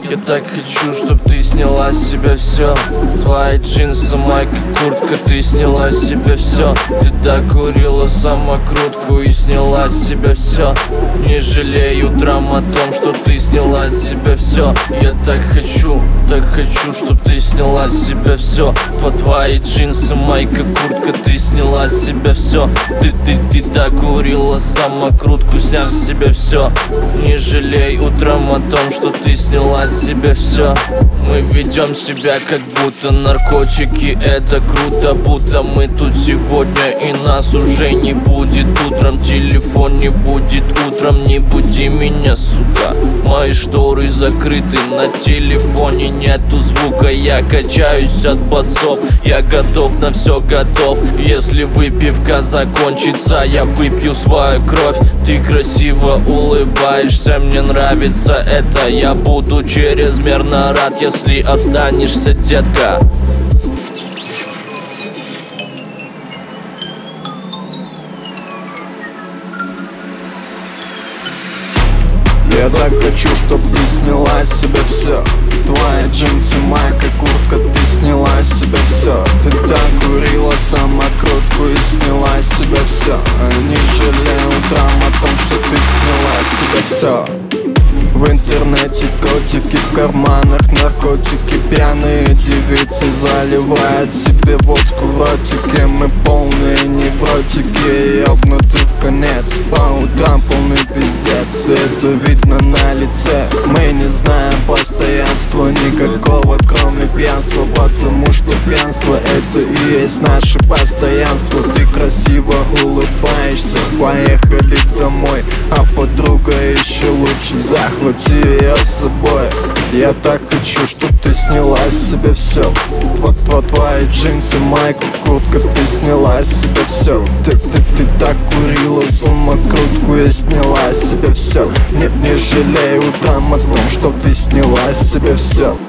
Я так хочу, чтоб ты сняла с себя все. Твои джинсы, майка, куртка, ты сняла с себя все. Ты докурила самокрутку и сняла с себя все. Не жалей утром о том, что ты сняла с себя все. Я так хочу, чтоб ты сняла с себя все. Твои джинсы, майка, куртка, ты сняла с себя все. Ты докурила самокрутку, сняв с себя все. Не жалей утром о том, что ты сняла с себя все. Мы ведем себя как будто наркотики, это круто, будто мы тут сегодня и нас уже не будет утром. Телефон не будет утром, не буди меня, сука. Мои шторы закрыты, на телефоне нету звука. Я качаюсь от басов, я готов на все, готов. Если выпивка закончится, я выпью свою кровь. Ты красиво улыбаешься, мне нравится это. Я буду чрезмерно рад, если останешься, детка. Я так хочу, чтоб ты сняла с себя все. Твои джинсы, майка, куртка, ты сняла с себя все. Ты так курила самокрутку и сняла с себя все. Не жалей утром о том, что ты сняла с себя все. В интернете котики, в карманах наркотики. Пьяные девицы заливают себе водку в ротике. Мы полные невротики, ёбнуты в конец. По утрам полный пиздец, это видно на лице. Мы не знаем постоянства никакого, кроме пьянства. Потому что пьянство это и есть наше постоянство. Ты красиво улыбаешься, поехали домой. А подруга еще лучше, захвати ее с собой. Я так хочу, чтоб ты сняла с себя все. Твои джинсы, майка, куртка, ты сняла с себя все. Ты так курила самокрутку и сняла с себя все. Не жалей утром о том, что ты сняла с себя все.